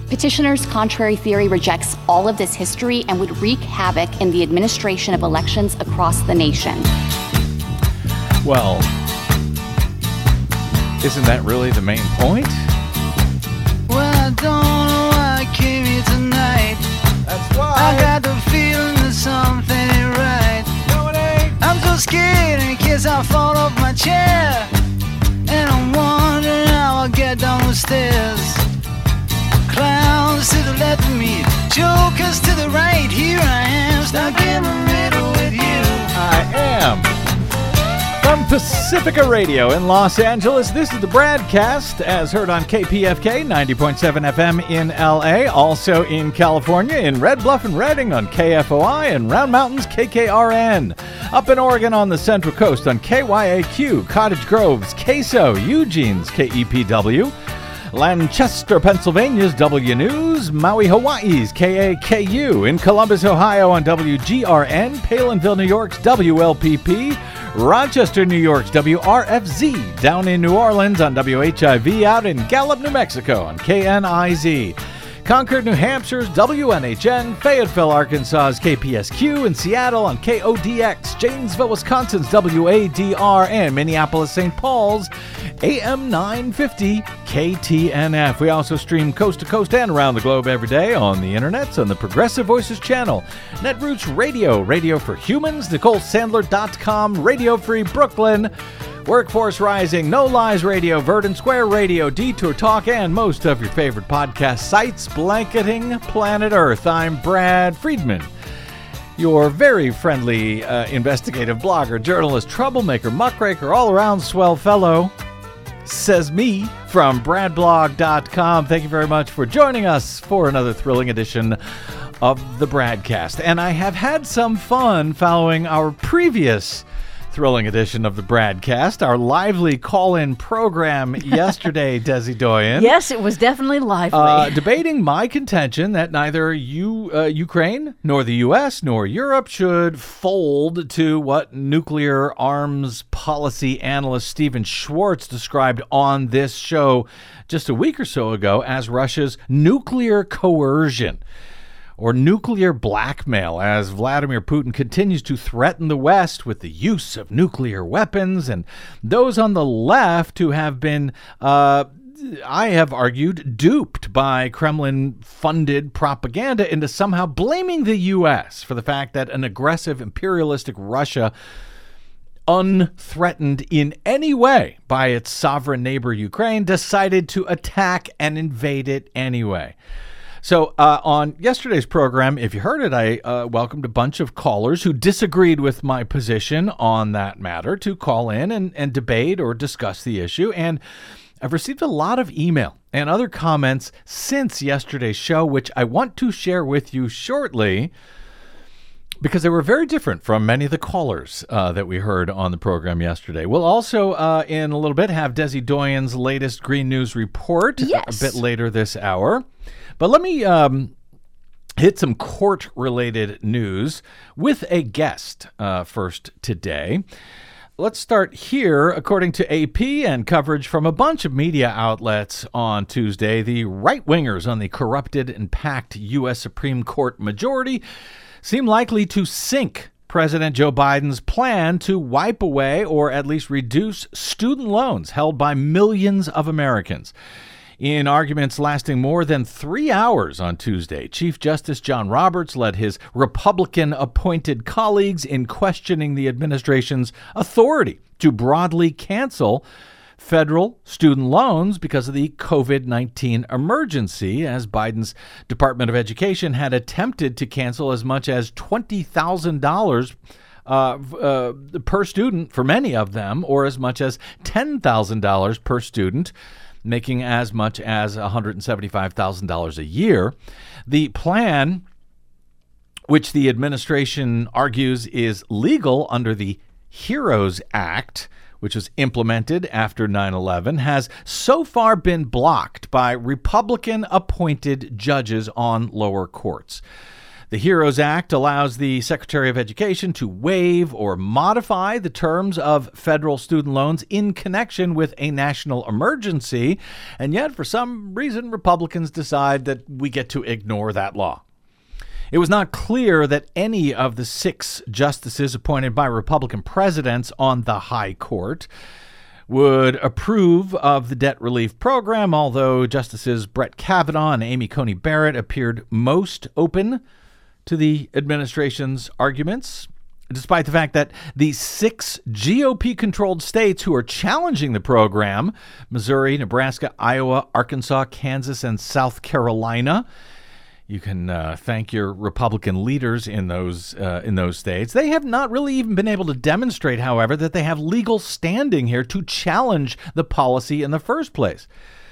Petitioners' contrary theory rejects all of this history and would wreak havoc in the administration of elections across the nation. Well, isn't that really the main point? Well, I don't know why I came here tonight. That's why. I got the feeling that something ain't right. No, it ain't. I'm so scared in case I fall off my chair. And I'm wondering how I'll get down the stairs. Clowns to the left of me, jokers to the right. Here I am, stuck in the middle with you. I am. From Pacifica Radio in Los Angeles, this is the BradCast, as heard on KPFK 90.7 FM in LA, also in California, in Red Bluff and Redding on KFOI, and Round Mountains KKRN. Up in Oregon on the Central Coast on KYAQ, Cottage Grove's KSO, Eugene's KEPW, Lancaster, Pennsylvania's W News, Maui, Hawaii's KAKU, in Columbus, Ohio on WGRN, Palinville, New York's WLPP, Rochester, New York's WRFZ, down in New Orleans on WHIV, out in Gallup, New Mexico on KNIZ, Concord, New Hampshire's WNHN, Fayetteville, Arkansas's KPSQ, in Seattle on KODX, Janesville, Wisconsin's WADR, and Minneapolis, St. Paul's AM 950 KTNF. We also stream coast to coast and around the globe every day on the internets on the Progressive Voices channel, Netroots Radio, Radio for Humans, NicoleSandler.com, Radio Free Brooklyn, Workforce Rising, No Lies Radio, Verdant Square Radio, Detour Talk, and most of your favorite podcast sites blanketing planet Earth. I'm Brad Friedman, your very friendly investigative blogger, journalist, troublemaker, muckraker, all-around swell fellow, says me, from bradblog.com. Thank you very much for joining us for another thrilling edition of the BradCast. And I have had some fun following our previous thrilling edition of the BradCast, our lively call-in program yesterday, Desi Doyen. Yes, it was definitely lively. Debating my contention that neither Ukraine nor the U.S. nor Europe should fold to what nuclear arms policy analyst Stephen Schwartz described on this show just a week or so ago as Russia's nuclear coercion, or nuclear blackmail, as Vladimir Putin continues to threaten the West with the use of nuclear weapons. And those on the left who have been, I have argued, duped by Kremlin-funded propaganda into somehow blaming the U.S. for the fact that an aggressive imperialistic Russia, unthreatened in any way by its sovereign neighbor Ukraine, decided to attack and invade it anyway. So on yesterday's program, if you heard it, I welcomed a bunch of callers who disagreed with my position on that matter to call in and debate or discuss the issue. And I've received a lot of email and other comments since yesterday's show, which I want to share with you shortly, because they were very different from many of the callers that we heard on the program yesterday. We'll also, in a little bit, have Desi Doyen's latest Green News report a bit later this hour. But let me hit some court-related news with a guest first today. Let's start here. According to AP and coverage from a bunch of media outlets on Tuesday, the right-wingers on the corrupted and packed U.S. Supreme Court majority seem likely to sink President Joe Biden's plan to wipe away or at least reduce student loans held by millions of Americans. In arguments lasting more than 3 hours on Tuesday, Chief Justice John Roberts led his Republican-appointed colleagues in questioning the administration's authority to broadly cancel federal student loans because of the COVID-19 emergency, as Biden's Department of Education had attempted to cancel as much as $20,000 per student for many of them, or as much as $10,000 per student, making as much as $175,000 a year. The plan, which the administration argues is legal under the HEROES Act, which was implemented after 9/11, has so far been blocked by Republican-appointed judges on lower courts. The HEROES Act allows the Secretary of Education to waive or modify the terms of federal student loans in connection with a national emergency. And yet, for some reason, Republicans decide that we get to ignore that law. It was not clear that any of the 6 justices appointed by Republican presidents on the High Court would approve of the debt relief program, although Justices Brett Kavanaugh and Amy Coney Barrett appeared most open to the administration's arguments, despite the fact that the 6 GOP-controlled states who are challenging the program, Missouri, Nebraska, Iowa, Arkansas, Kansas, and South Carolina, you can thank your Republican leaders in those states. They have not really even been able to demonstrate, however, that they have legal standing here to challenge the policy in the first place.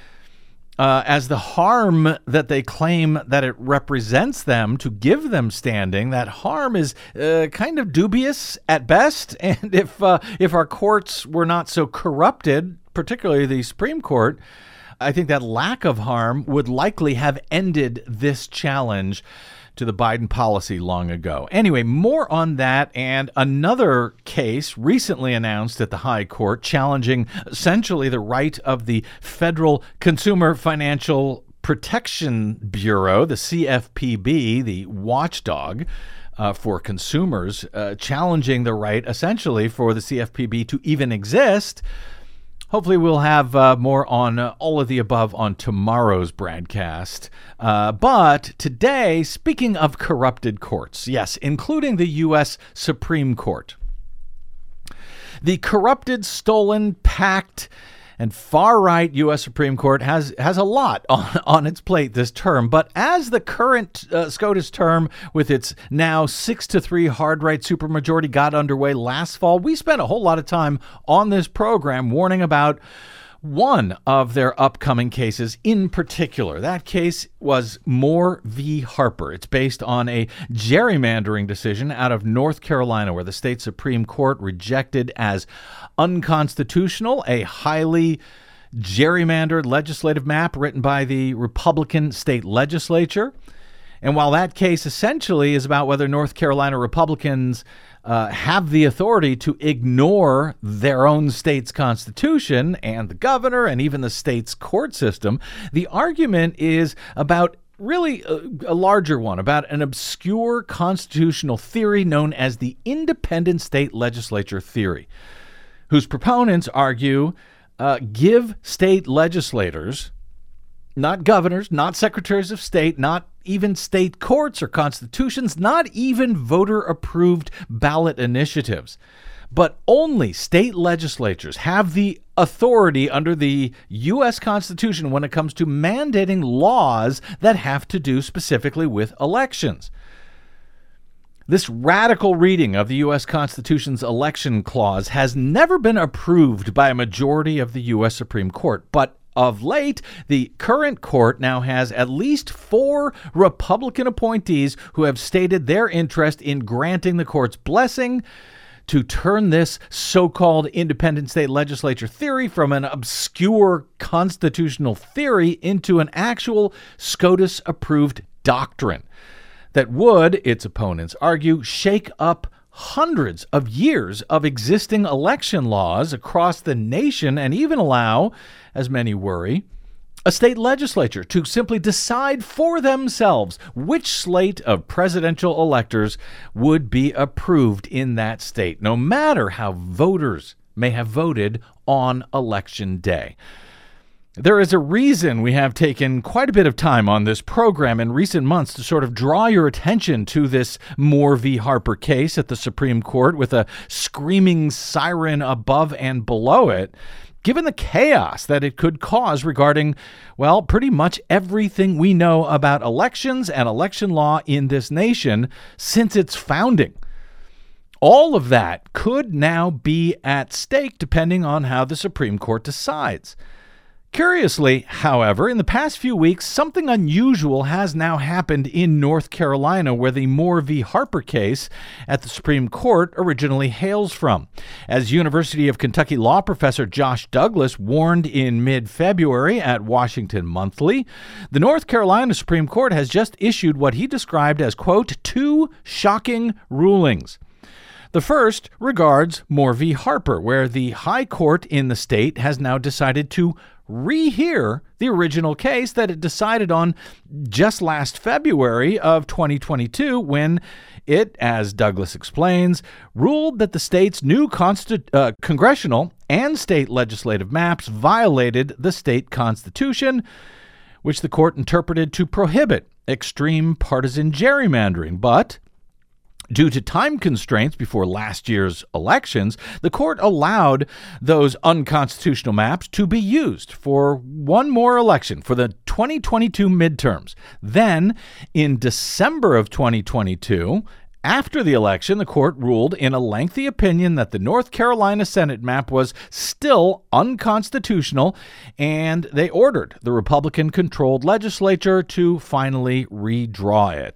As the harm that they claim that it represents them to give them standing, that harm is kind of dubious at best. And if our courts were not so corrupted, particularly the Supreme Court, I think that lack of harm would likely have ended this challenge to the Biden policy long ago. Anyway, more on that and another case recently announced at the High Court challenging essentially the right of the Federal Consumer Financial Protection Bureau, the CFPB, the watchdog for consumers, challenging the right essentially for the CFPB to even exist. Hopefully we'll have more on all of the above on tomorrow's broadcast. But today, speaking of corrupted courts, yes, including the U.S. Supreme Court, the corrupted, stolen, packed, and far-right U.S. Supreme Court has a lot on its plate this term. But as the current SCOTUS term with its now 6-3 hard-right supermajority got underway last fall, we spent a whole lot of time on this program warning about one of their upcoming cases in particular. That case was Moore v. Harper. It's based on a gerrymandering decision out of North Carolina where the state Supreme Court rejected as unconstitutional a highly gerrymandered legislative map written by the Republican state legislature. And while that case essentially is about whether North Carolina Republicans have the authority to ignore their own state's constitution and the governor and even the state's court system, the argument is about really a larger one, about an obscure constitutional theory known as the independent state legislature theory, whose proponents argue give state legislators, not governors, not secretaries of state, not even state courts or constitutions, not even voter-approved ballot initiatives, but only state legislatures have the authority under the U.S. Constitution when it comes to mandating laws that have to do specifically with elections. This radical reading of the U.S. Constitution's election clause has never been approved by a majority of the U.S. Supreme Court, but of late, the current court now has at least 4 Republican appointees who have stated their interest in granting the court's blessing to turn this so-called independent state legislature theory from an obscure constitutional theory into an actual SCOTUS-approved doctrine that would, its opponents argue, shake up hundreds of years of existing election laws across the nation and even allow, as many worry, a state legislature to simply decide for themselves which slate of presidential electors would be approved in that state, no matter how voters may have voted on election day. There is a reason we have taken quite a bit of time on this program in recent months to sort of draw your attention to this Moore v. Harper case at the Supreme Court with a screaming siren above and below it, given the chaos that it could cause regarding, well, pretty much everything we know about elections and election law in this nation since its founding. All of that could now be at stake depending on how the Supreme Court decides. Curiously, however, in the past few weeks, something unusual has now happened in North Carolina, where the Moore v. Harper case at the Supreme Court originally hails from. As University of Kentucky law professor Josh Douglas warned in mid-February at Washington Monthly, the North Carolina Supreme Court has just issued what he described as, quote, two shocking rulings. The first regards Moore v. Harper, where the high court in the state has now decided to rehear the original case that it decided on just last February of 2022 when it, as Douglas explains, ruled that the state's new congressional and state legislative maps violated the state constitution, which the court interpreted to prohibit extreme partisan gerrymandering. But due to time constraints before last year's elections, the court allowed those unconstitutional maps to be used for one more election, for the 2022 midterms. Then, in December of 2022, after the election, the court ruled in a lengthy opinion that the North Carolina Senate map was still unconstitutional, and they ordered the Republican-controlled legislature to finally redraw it.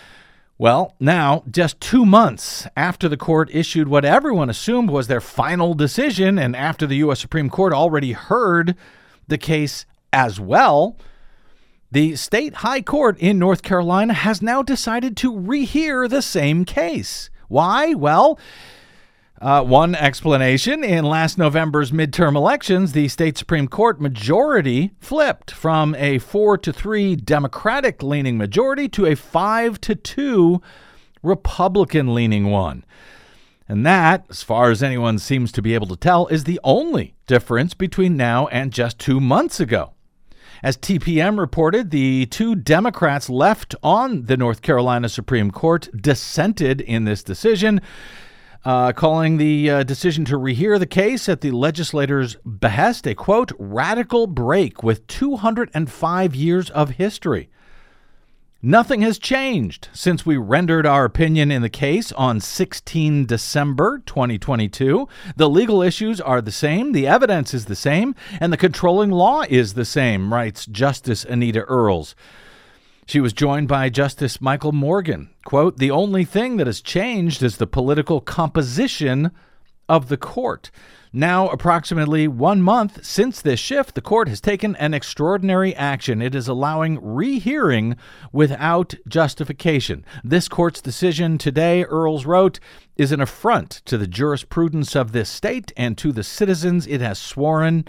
Well, now, just 2 months after the court issued what everyone assumed was their final decision, and after the U.S. Supreme Court already heard the case as well, the state high court in North Carolina has now decided to rehear the same case. Why? Well, one explanation, in last November's midterm elections, the state Supreme Court majority flipped from a 4-3 Democratic-leaning majority to a 5-2 Republican-leaning one. And that, as far as anyone seems to be able to tell, is the only difference between now and just 2 months ago. As TPM reported, the two Democrats left on the North Carolina Supreme Court dissented in this decision, calling the decision to rehear the case at the legislator's behest a, quote, radical break with 205 years of history. Nothing has changed since we rendered our opinion in the case on 16 December 2022. The legal issues are the same, the evidence is the same, and the controlling law is the same, writes Justice Anita Earls. She was joined by Justice Michael Morgan. Quote, the only thing that has changed is the political composition of the court. Now, approximately 1 month since this shift, the court has taken an extraordinary action. It is allowing rehearing without justification. This court's decision today, Earls wrote, is an affront to the jurisprudence of this state and to the citizens it has sworn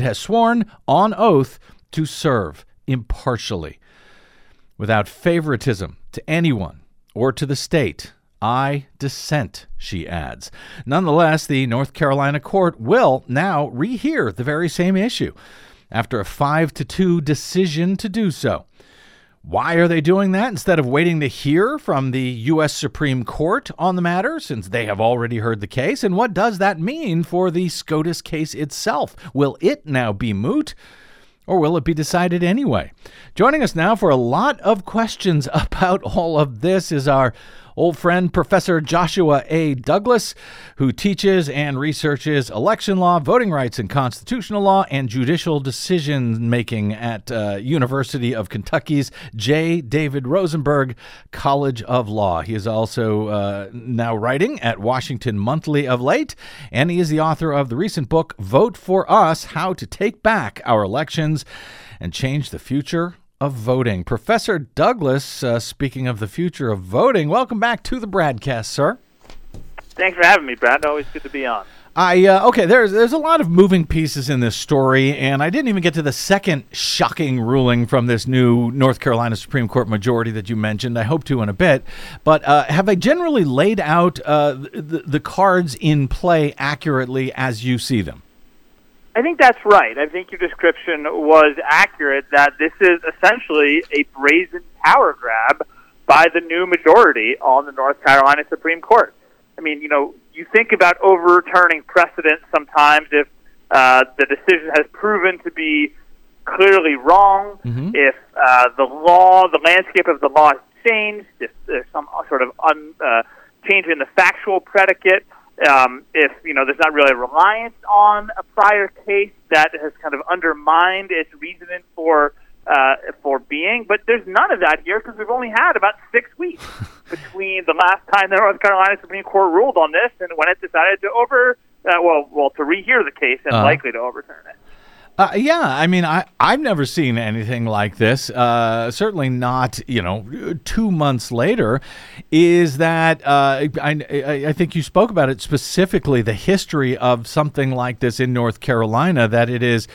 on oath to serve impartially. Without favoritism to anyone or to the state, I dissent, she adds. Nonetheless, the North Carolina court will now rehear the very same issue after a 5-2 decision to do so. Why are they doing that instead of waiting to hear from the U.S. Supreme Court on the matter, since they have already heard the case? And what does that mean for the SCOTUS case itself? Will it now be moot? Or will it be decided anyway? Joining us now for a lot of questions about all of this is our old friend, Professor Joshua A. Douglas, who teaches and researches election law, voting rights and constitutional law, and judicial decision-making at University of Kentucky's J. David Rosenberg College of Law. He is also now writing at Washington Monthly of late, and he is the author of the recent book, Vote for Us, How to Take Back Our Elections and Change the Future of Voting. Professor Douglas, speaking of the future of voting, welcome back to the Bradcast, sir. Thanks for having me, Brad. Always good to be on. Okay, there's a lot of moving pieces in this story, and I didn't even get to the second shocking ruling from this new North Carolina Supreme Court majority that you mentioned. I hope to in a bit. But have I generally laid out the cards in play accurately as you see them? I think that's right. I think your description was accurate, that this is essentially a brazen power grab by the new majority on the North Carolina Supreme Court. I mean, you think about overturning precedent sometimes if the decision has proven to be clearly wrong, if the landscape of the law has changed, if there's some sort of change in the factual predicate. if there's not really a reliance on a prior case that has kind of undermined its reasoning for being. But there's none of that here because we've only had about 6 weeks between the last time the North Carolina Supreme Court ruled on this and when it decided to to rehear the case and likely to overturn it. Yeah, I mean, I've never seen anything like this. Certainly not, 2 months later. Is that I think you spoke about it specifically, the history of something like this in North Carolina, that it is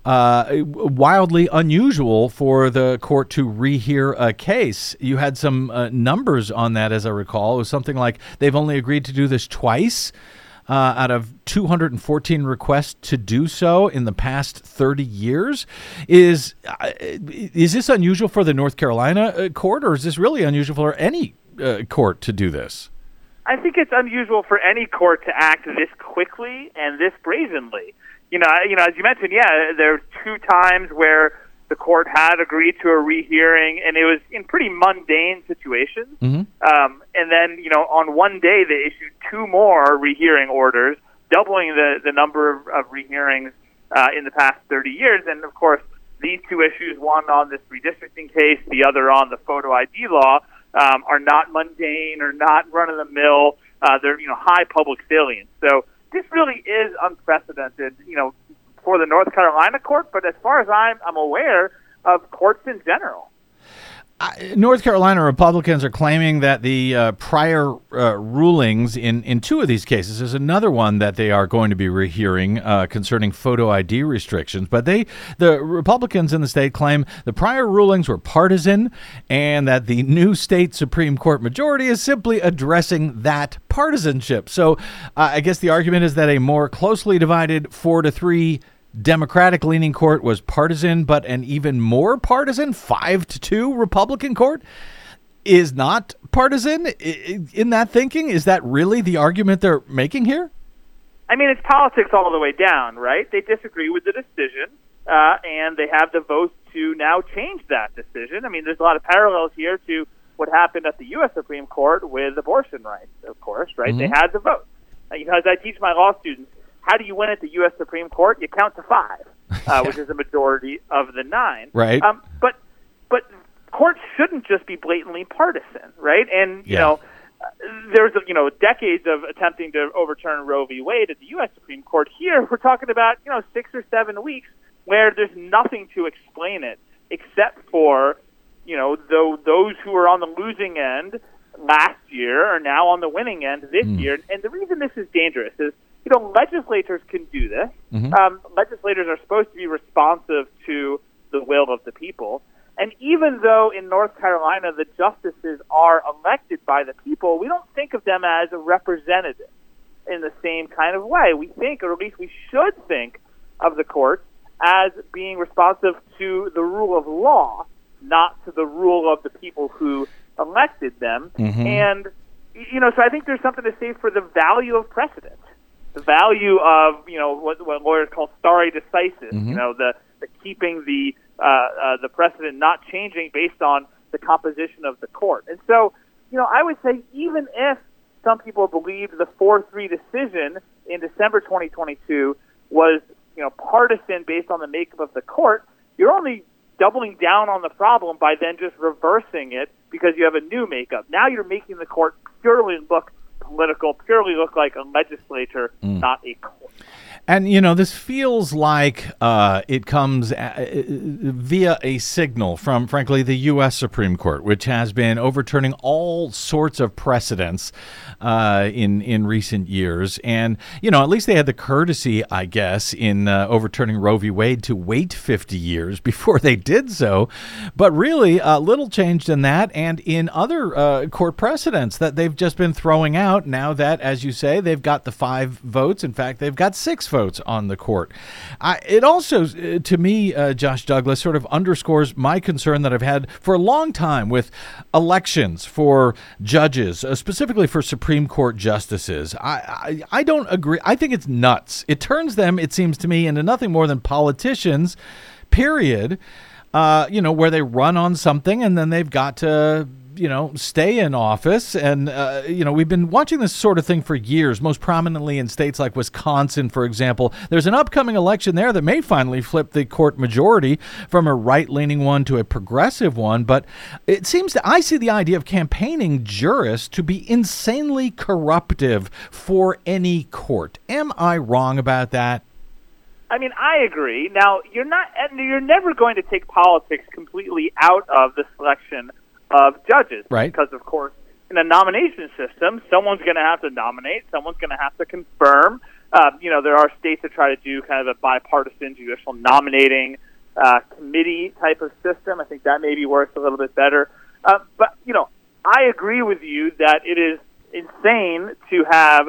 wildly unusual for the court to rehear a case. You had some numbers on that, as I recall. It was something like they've only agreed to do this twice. Out of 214 requests to do so in the past 30 years. Is this unusual for the North Carolina court, or is this really unusual for any court to do this? I think it's unusual for any court to act this quickly and this brazenly. As you mentioned, there were 2 times where the court had agreed to a rehearing, and it was in pretty mundane situations. Mm-hmm. And then, on one day, they issued 2 more rehearing orders, doubling the number of rehearings in the past 30 years. And, of course, these 2 issues, one on this redistricting case, the other on the photo ID law, are not mundane or not run-of-the-mill. They're, high public salience. So this really is unprecedented, for the North Carolina court, but as far as I'm aware of courts in general. North Carolina Republicans are claiming that the prior rulings in 2 of these cases, there's another one that they are going to be rehearing concerning photo ID restrictions, but the Republicans in the state claim the prior rulings were partisan and that the new state Supreme Court majority is simply addressing that partisanship. So I guess the argument is that a more closely divided 4-3 Democratic-leaning court was partisan, but an even more partisan 5-2 Republican court is not partisan. In that thinking, is that really the argument they're making here? I mean, it's politics all the way down, right? They disagree with the decision, and they have the votes to now change that decision. I mean, there's a lot of parallels here to what happened at the U.S. Supreme Court with abortion rights, of course, right? Mm-hmm. They had the vote. As I teach my law students, how do you win at the U.S. Supreme Court? You count to 5, which is a majority of the 9. Right. But courts shouldn't just be blatantly partisan, right? And there's decades of attempting to overturn Roe v. Wade at the U.S. Supreme Court. Here, we're talking about 6 or 7 weeks where there's nothing to explain it except for those who were on the losing end last year are now on the winning end this year. And the reason this is dangerous is, legislators can do this. Mm-hmm. Legislators are supposed to be responsive to the will of the people. And even though in North Carolina the justices are elected by the people, we don't think of them as a representative in the same kind of way. We think, or at least we should think, of the courts as being responsive to the rule of law, not to the rule of the people who elected them. Mm-hmm. And, so I think there's something to say for the value of precedent. The value of what lawyers call stare decisis, mm-hmm. The keeping the precedent not changing based on the composition of the court. And so, I would say even if some people believed the 4-3 decision in December 2022 was partisan based on the makeup of the court, you're only doubling down on the problem by then just reversing it because you have a new makeup. Now you're making the court purely look political, purely look like a legislature, not a court. And, this feels like it comes via a signal from, frankly, the U.S. Supreme Court, which has been overturning all sorts of precedents in recent years. And, at least they had the courtesy, I guess, in overturning Roe v. Wade to wait 50 years before they did so. But really, little changed in that and in other court precedents that they've just been throwing out now that, as you say, they've got the 5 votes. In fact, they've got 6 votes on the court. It also, to me, Josh Douglas, sort of underscores my concern that I've had for a long time with elections for judges, specifically for Supreme Court justices. I don't agree. I think it's nuts. It turns them, it seems to me, into nothing more than politicians, period, where they run on something and then they've got to stay in office. And, we've been watching this sort of thing for years, most prominently in states like Wisconsin, for example. There's an upcoming election there that may finally flip the court majority from a right-leaning one to a progressive one. But it seems that I see the idea of campaigning jurists to be insanely corruptive for any court. Am I wrong about that? I mean, I agree. Now, you're never going to take politics completely out of the selection of judges, right? Because, of course, in a nomination system, someone's going to have to nominate, someone's going to have to confirm. There are states that try to do kind of a bipartisan judicial nominating committee type of system. I think that maybe works a little bit better. But I agree with you that it is insane to have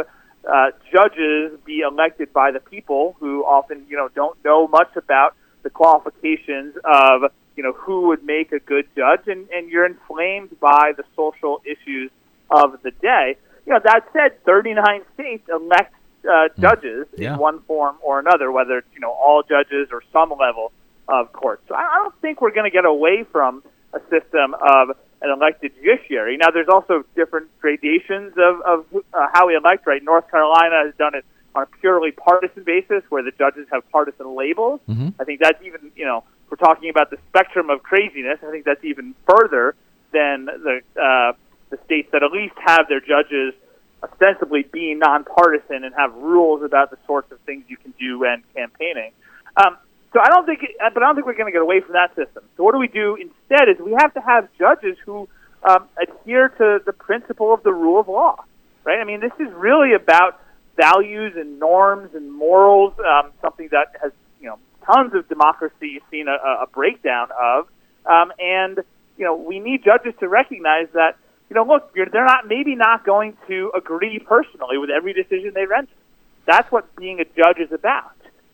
judges be elected by the people who often, don't know much about the qualifications of, who would make a good judge, and you're inflamed by the social issues of the day. That said, 39 states elect judges in one form or another, whether it's, all judges or some level of court. So I don't think we're going to get away from a system of an elected judiciary. Now, there's also different gradations of how we elect, right? North Carolina has done it on a purely partisan basis where the judges have partisan labels. Mm-hmm. I think that's even, if we're talking about the spectrum of craziness, I think that's even further than the states that at least have their judges ostensibly being nonpartisan and have rules about the sorts of things you can do when campaigning. So I don't think we're going to get away from that system. So what do we do instead is we have to have judges who adhere to the principle of the rule of law, right? I mean, this is really about values and norms and morals, something that has, tons of democracy seen a breakdown of. And we need judges to recognize that, look, they're not going to agree personally with every decision they render. That's what being a judge is about.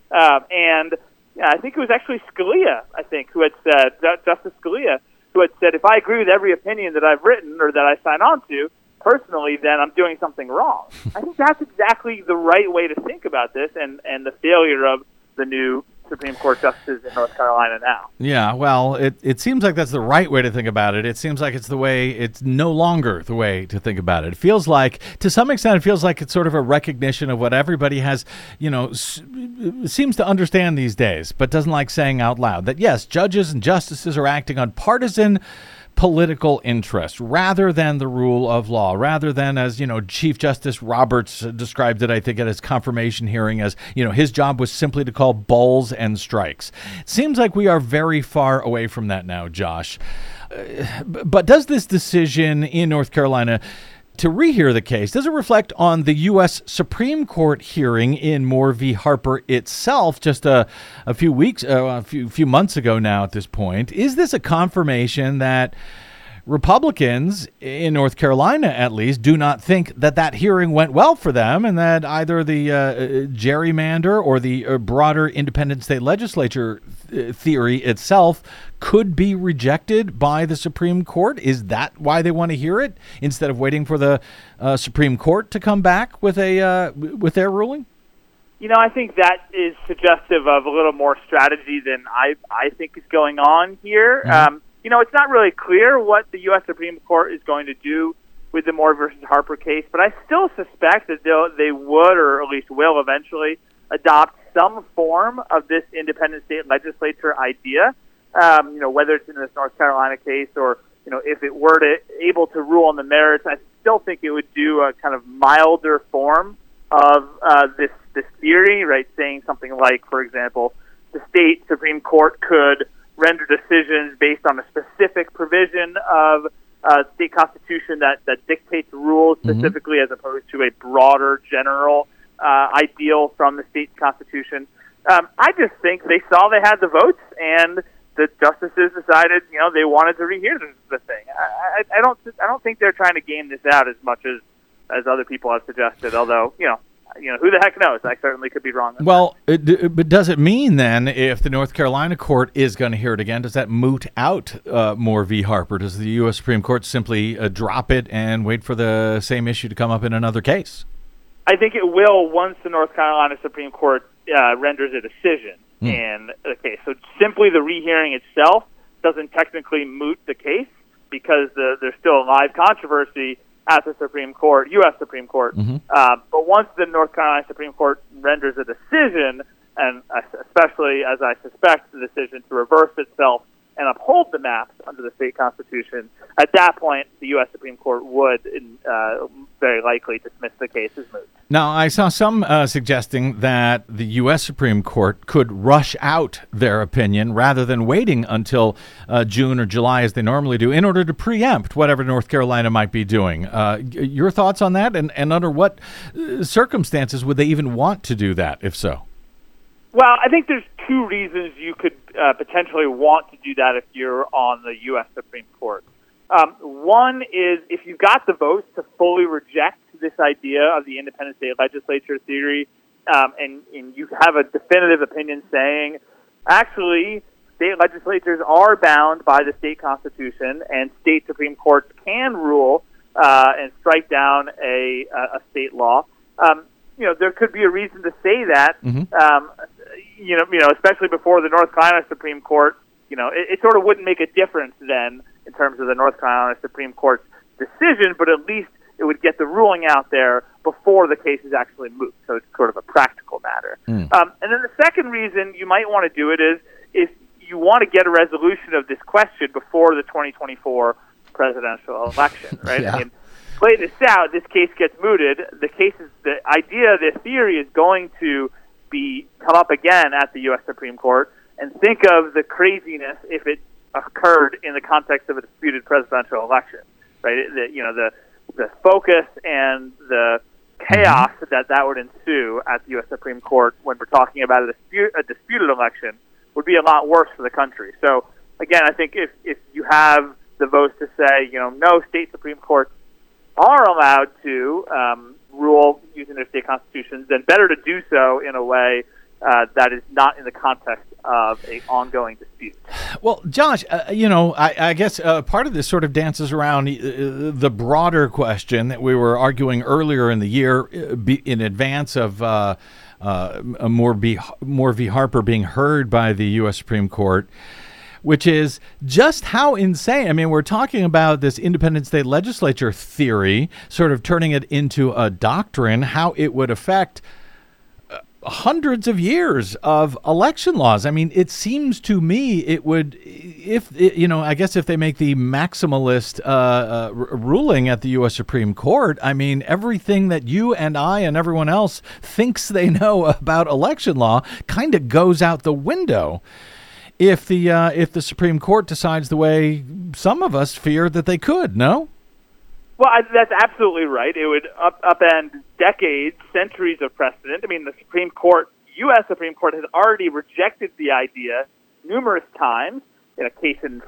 I think it was actually Scalia, who had said, Justice Scalia, who had said, if I agree with every opinion that I've written or that I sign on to, personally, then I'm doing something wrong. I think that's exactly the right way to think about this and the failure of the new Supreme Court justices in North Carolina now. Yeah, well, it seems like that's the right way to think about it. It seems like it's no longer the way to think about it. It feels like, to some extent, it's sort of a recognition of what everybody has, seems to understand these days, but doesn't like saying out loud, that yes, judges and justices are acting on partisan political interest rather than the rule of law, rather than, as Chief Justice Roberts described it, I think, at his confirmation hearing as, his job was simply to call balls and strikes. It seems like we are very far away from that now, Josh. But does this decision in North Carolina to rehear the case, does it reflect on the U.S. Supreme Court hearing in Moore v. Harper itself just a few months ago now at this point? Is this a confirmation that Republicans in North Carolina, at least, do not think that hearing went well for them, and that either the gerrymander or the broader independent state legislature theory itself could be rejected by the Supreme Court? Is that why they want to hear it instead of waiting for the Supreme Court to come back with their ruling? I think that is suggestive of a little more strategy than I think is going on here. Mm-hmm. It's not really clear what the U.S. Supreme Court is going to do with the Moore versus Harper case, but I still suspect that they would, or at least will eventually, adopt some form of this independent state legislature idea, whether it's in this North Carolina case or, if it were able to rule on the merits, I still think it would do a kind of milder form of this theory, right, saying something like, for example, the state Supreme Court could render decisions based on a specific provision of state constitution that dictates rules specifically, mm-hmm. as opposed to a broader general ideal from the state constitution. I just think they saw they had the votes, and the justices decided, they wanted to rehear the thing. I don't think they're trying to game this out as much as other people have suggested. Although, who the heck knows? I certainly could be wrong. Well, but does it mean then, if the North Carolina court is going to hear it again, does that moot out Moore v. Harper? Does the U.S. Supreme Court simply drop it and wait for the same issue to come up in another case? I think it will once the North Carolina Supreme Court renders a decision in the case. So simply the rehearing itself doesn't technically moot the case. because there's still a live controversy at the Supreme Court, U.S. Supreme Court. But once the North Carolina Supreme Court renders a decision, and especially, as I suspect, the decision to reverse itself and uphold the maps under the state constitution, at that point, the U.S. Supreme Court would very likely dismiss the case as moot. Now, I saw some suggesting that the U.S. Supreme Court could rush out their opinion rather than waiting until June or July, as they normally do, in order to preempt whatever North Carolina might be doing. Your thoughts on that, and under what circumstances would they even want to do that, if so? Well, I think there's two reasons you could potentially want to do that if you're on the U.S. Supreme Court. One is if you've got the votes to fully reject this idea of the independent state legislature theory, and you have a definitive opinion saying, actually, state legislatures are bound by the state constitution, and state Supreme Courts can rule and strike down a state law. There could be a reason to say that. Especially before the North Carolina Supreme Court. It sort of wouldn't make a difference then in terms of the North Carolina Supreme Court's decision, but at least it would get the ruling out there before the case is actually moot. So it's sort of a practical matter. And then the second reason you might want to do it is if you want to get a resolution of this question before the 2024 presidential election, right? Yeah. I mean, play this out, this case gets mooted, the idea, the theory is going to come up again at the U.S. Supreme Court, and think of the craziness if it occurred in the context of a disputed presidential election, right? The focus and the chaos that would ensue at the U.S. Supreme Court when we're talking about a disputed election would be a lot worse for the country. So, again, I think if you have the votes to say, no, state Supreme Courts are allowed to rule using their state constitutions, then better to do so in a way that is not in the context of an ongoing dispute. Well, Josh, I guess part of this sort of dances around the broader question that we were arguing earlier in the year in advance of Moore v. Harper being heard by the U.S. Supreme Court, which is just how insane. I mean, we're talking about this independent state legislature theory, sort of turning it into a doctrine, how it would affect hundreds of years of election laws. I mean, it seems to me it would, if they make the maximalist ruling at the U.S. Supreme Court, I mean, everything that you and I and everyone else thinks they know about election law kind of goes out the window if the Supreme Court decides the way some of us fear that they could. No? Well, that's absolutely right. It would upend decades, centuries of precedent. I mean, the Supreme Court, U.S. Supreme Court, has already rejected the idea numerous times in a case from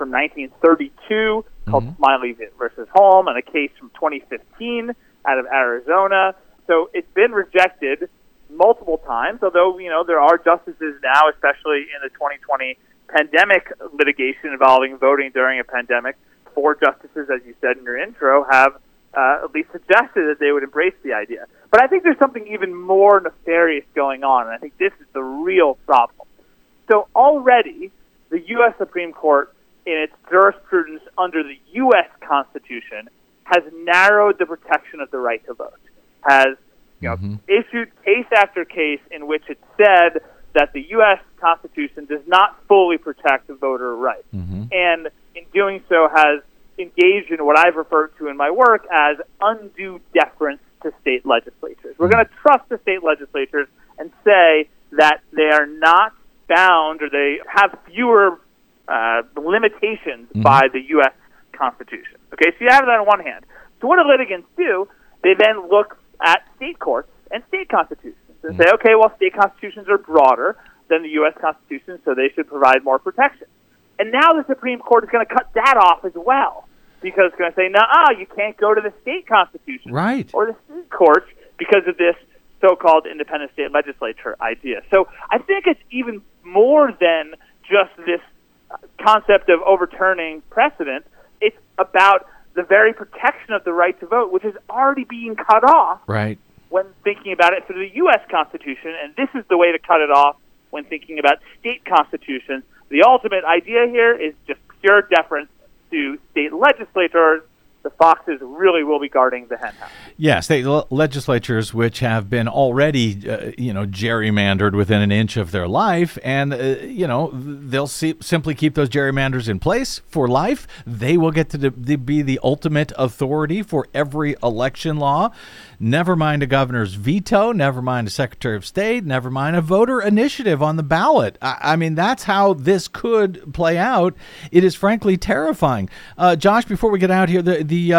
1932 called Smiley versus Holm, and a case from 2015 out of Arizona. So it's been rejected multiple times, although, there are justices now, especially in the 2020 pandemic litigation involving voting during a pandemic. 4 justices, as you said in your intro, have at least suggested that they would embrace the idea. But I think there's something even more nefarious going on, and I think this is the real problem. So already, the U.S. Supreme Court, in its jurisprudence under the U.S. Constitution, has narrowed the protection of the right to vote, has issued case after case in which it said that the U.S. Constitution does not fully protect the voter rights. And in doing so has engaged in what I've referred to in my work as undue deference to state legislatures. We're going to trust the state legislatures and say that they are not bound or they have fewer limitations by the U.S. Constitution. Okay, so you have that on one hand. So what do litigants do? They then look at state courts and state constitutions and say, okay, well, state constitutions are broader than the U.S. Constitution, so they should provide more protection. And now the Supreme Court is going to cut that off as well, because it's going to say, you can't go to the state constitution or the state courts because of this so-called independent state legislature idea. So I think it's even more than just this concept of overturning precedent. It's about the very protection of the right to vote, which is already being cut off when thinking about it through the U.S. Constitution, and this is the way to cut it off when thinking about state constitutions. The ultimate idea here is just pure deference to state legislators, the foxes really will be guarding the hen house. Yes, state legislatures which have been already, gerrymandered within an inch of their life, and, they'll simply keep those gerrymanders in place for life. They will get to be the ultimate authority for every election law. Never mind a governor's veto, never mind a secretary of state, never mind a voter initiative on the ballot. I mean, that's how this could play out. It is frankly terrifying. Josh, before we get out here,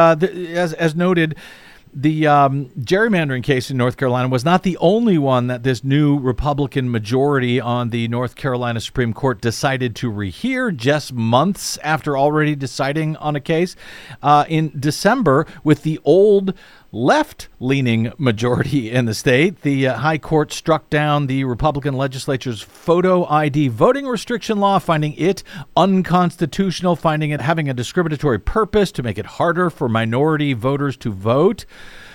as noted, the gerrymandering case in North Carolina was not the only one that this new Republican majority on the North Carolina Supreme Court decided to rehear just months after already deciding on a case. In December, with the old left-leaning majority in the state, the High Court struck down the Republican legislature's photo ID voting restriction law, finding it unconstitutional, finding it having a discriminatory purpose to make it harder for minority voters to vote.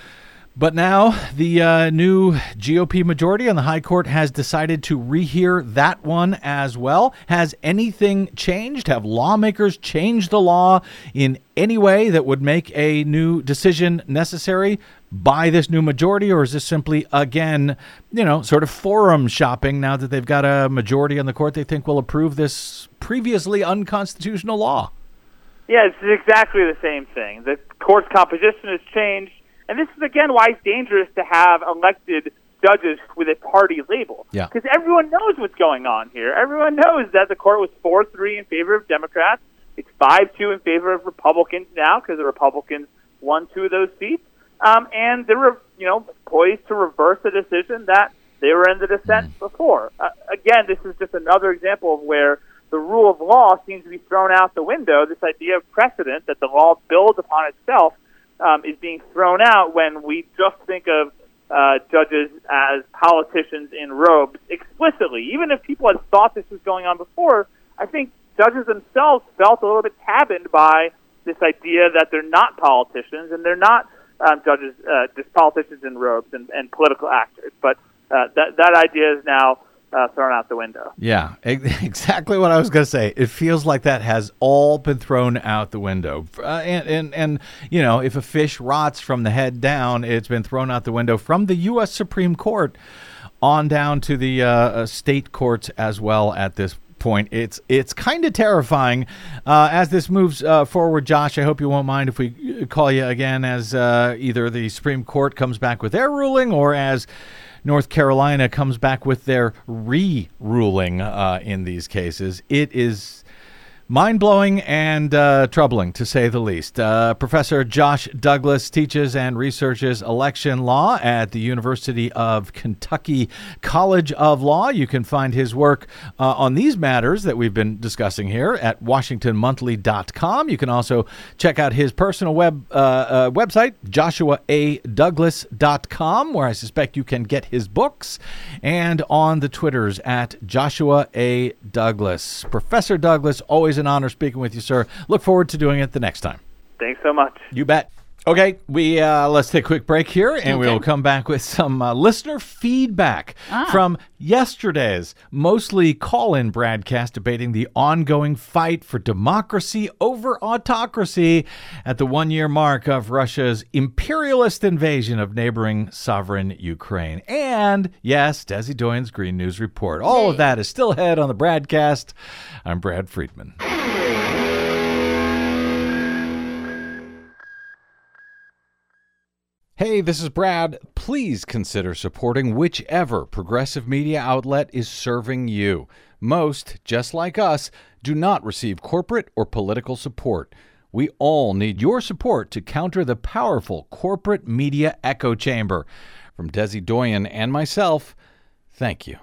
But now the new GOP majority on the High Court has decided to rehear that one as well. Has anything changed? Have lawmakers changed the law in any way that would make a new decision necessary by this new majority? Or is this simply, again, sort of forum shopping now that they've got a majority on the court they think will approve this previously unconstitutional law? Yeah, it's exactly the same thing. The court's composition has changed. And this is, again, why it's dangerous to have elected judges with a party label. Yeah. Because everyone knows what's going on here. Everyone knows that the court was 4-3 in favor of Democrats. It's 5-2 in favor of Republicans now because the Republicans won 2 of those seats. And they were, poised to reverse a decision that they were in the dissent before. Again, this is just another example of where the rule of law seems to be thrown out the window. This idea of precedent that the law builds upon itself is being thrown out when we just think of judges as politicians in robes explicitly. Even if people had thought this was going on before, I think judges themselves felt a little bit cabined by this idea that they're not politicians and they're not judges, just politicians in robes and political actors. But that idea is now thrown out the window. Yeah, exactly what I was going to say. It feels like that has all been thrown out the window. And if a fish rots from the head down, it's been thrown out the window from the U.S. Supreme Court on down to the state courts as well at this point. It's kind of terrifying as this moves forward. Josh, I hope you won't mind if we call you again as either the Supreme Court comes back with their ruling or as North Carolina comes back with their re-ruling in these cases. It is mind-blowing and troubling, to say the least. Professor Josh Douglas teaches and researches election law at the University of Kentucky College of Law. You can find his work on these matters that we've been discussing here at WashingtonMonthly.com. You can also check out his personal website, JoshuaADouglas.com, where I suspect you can get his books, and on the Twitters at Joshua A. Douglas. Professor Douglas, always an honor speaking with you, sir. Look forward to doing it the next time. Thanks so much. You bet. Okay, let's take a quick break here, and we'll come back with some listener feedback from yesterday's mostly call-in broadcast debating the ongoing fight for democracy over autocracy at the one-year mark of Russia's imperialist invasion of neighboring sovereign Ukraine. And, yes, Desi Doyen's Green News Report. All of that is still ahead on the broadcast. I'm Brad Friedman. Hey, this is Brad. Please consider supporting whichever progressive media outlet is serving you. Most, just like us, do not receive corporate or political support. We all need your support to counter the powerful corporate media echo chamber. From Desi Doyen and myself, thank you.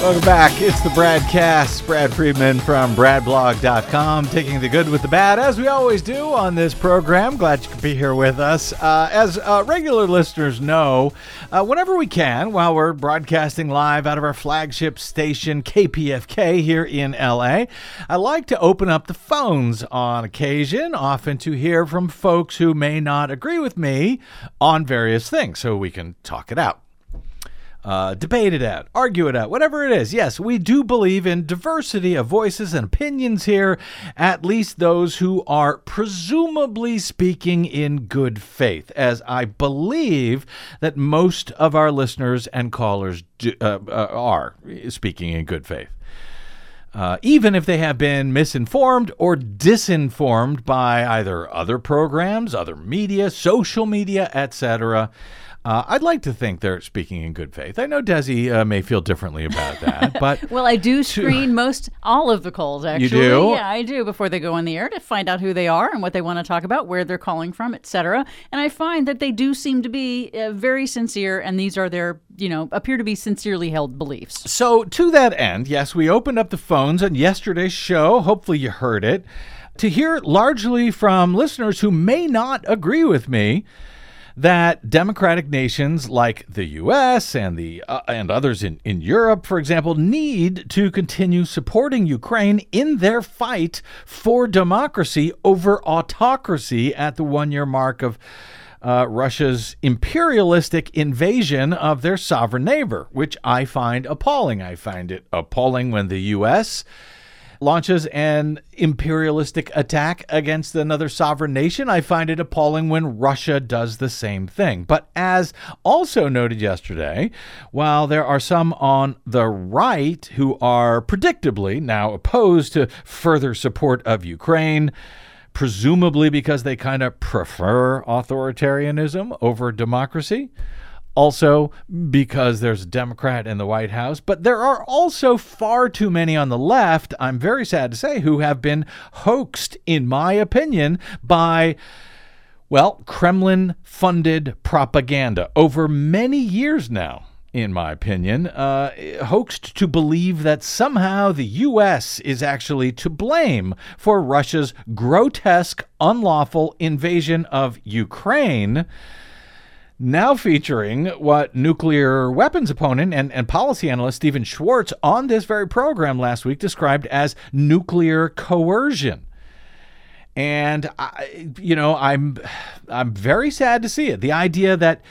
Welcome back. It's the Bradcast. Brad Friedman from BradBlog.com, taking the good with the bad, as we always do on this program. Glad you could be here with us. As regular listeners know, whenever we can, while we're broadcasting live out of our flagship station, KPFK, here in L.A., I like to open up the phones on occasion, often to hear from folks who may not agree with me on various things, so we can talk it out. Debate it out, argue it out, whatever it is. Yes, we do believe in diversity of voices and opinions here, at least those who are presumably speaking in good faith, as I believe that most of our listeners and callers are speaking in good faith. Even if they have been misinformed or disinformed by either other programs, other media, social media, etc., I'd like to think they're speaking in good faith. I know Desi may feel differently about that, but well, I do screen all of the calls. Actually, you do? Yeah, I do before they go on the air to find out who they are and what they want to talk about, where they're calling from, etc. And I find that they do seem to be very sincere, and these are their, appear to be sincerely held beliefs. So to that end, yes, we opened up the phones on yesterday's show. Hopefully you heard it, to hear largely from listeners who may not agree with me that democratic nations like the U.S. and and others in Europe, for example, need to continue supporting Ukraine in their fight for democracy over autocracy at the one-year mark of Russia's imperialistic invasion of their sovereign neighbor, which I find appalling. I find it appalling when the U.S. launches an imperialistic attack against another sovereign nation. I find it appalling when Russia does the same thing. But as also noted yesterday, while there are some on the right who are predictably now opposed to further support of Ukraine, presumably because they kind of prefer authoritarianism over democracy, also because there's a Democrat in the White House. But there are also far too many on the left, I'm very sad to say, who have been hoaxed, in my opinion, by, well, Kremlin-funded propaganda over many years now, in my opinion, hoaxed to believe that somehow the U.S. is actually to blame for Russia's grotesque, unlawful invasion of Ukraine, now featuring what nuclear weapons opponent and policy analyst Stephen Schwartz on this very program last week described as nuclear coercion. And I'm very sad to see it. The idea that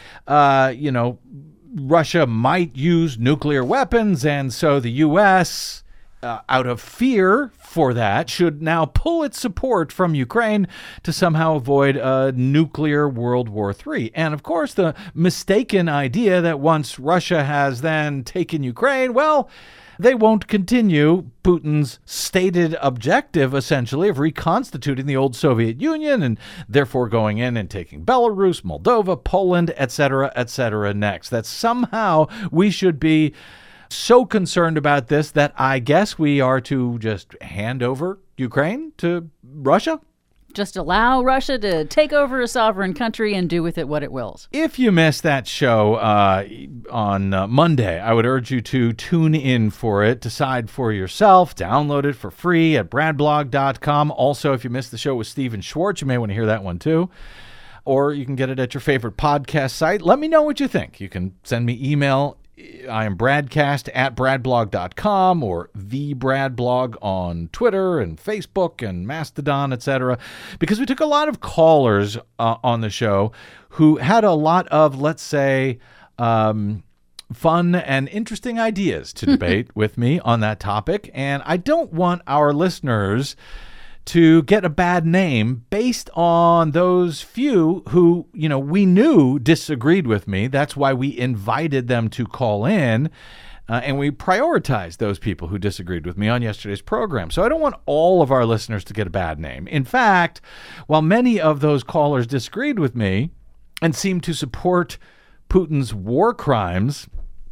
Russia might use nuclear weapons, and so the U.S., out of fear for that, should now pull its support from Ukraine to somehow avoid a nuclear World War III. And of course, the mistaken idea that once Russia has then taken Ukraine, well, they won't continue Putin's stated objective, essentially, of reconstituting the old Soviet Union and therefore going in and taking Belarus, Moldova, Poland, etc., next. That somehow we should be so concerned about this that I guess we are to just hand over Ukraine to Russia? Just allow Russia to take over a sovereign country and do with it what it wills. If you missed that show on Monday, I would urge you to tune in for it, decide for yourself, download it for free at bradblog.com. Also, if you missed the show with Stephen Schwartz, you may want to hear that one too. Or you can get it at your favorite podcast site. Let me know what you think. You can send me email. I am Bradcast at bradblog.com or the Bradblog on Twitter and Facebook and Mastodon, etc. Because we took a lot of callers on the show who had a lot of, let's say, fun and interesting ideas to debate with me on that topic. And I don't want our listeners to get a bad name based on those few who, we knew disagreed with me. That's why we invited them to call in, and we prioritized those people who disagreed with me on yesterday's program. So I don't want all of our listeners to get a bad name. In fact, while many of those callers disagreed with me and seemed to support Putin's war crimes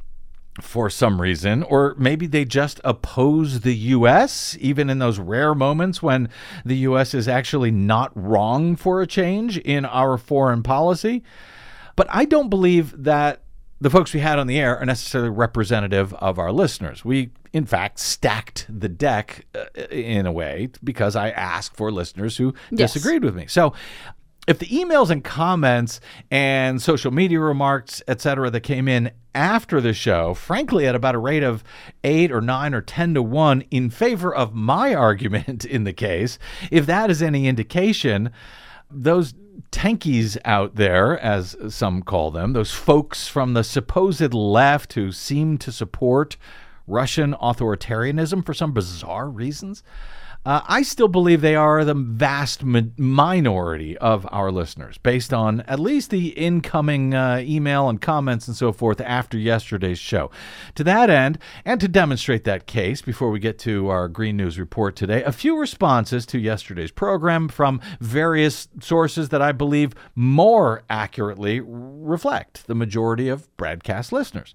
for some reason, or maybe they just oppose the U.S., even in those rare moments when the U.S. is actually not wrong for a change in our foreign policy. But I don't believe that the folks we had on the air are necessarily representative of our listeners. We, in fact, stacked the deck in a way because I asked for listeners who disagreed with me. So if the emails and comments and social media remarks, et cetera, that came in after the show, frankly, at about a rate of 8 or 9 or 10 to 1 in favor of my argument in the case, if that is any indication, those tankies out there, as some call them, those folks from the supposed left who seem to support Russian authoritarianism for some bizarre reasons, I still believe they are the vast minority of our listeners, based on at least the incoming email and comments and so forth after yesterday's show. To that end, and to demonstrate that case, before we get to our Green News report today, a few responses to yesterday's program from various sources that I believe more accurately reflect the majority of Bradcast listeners.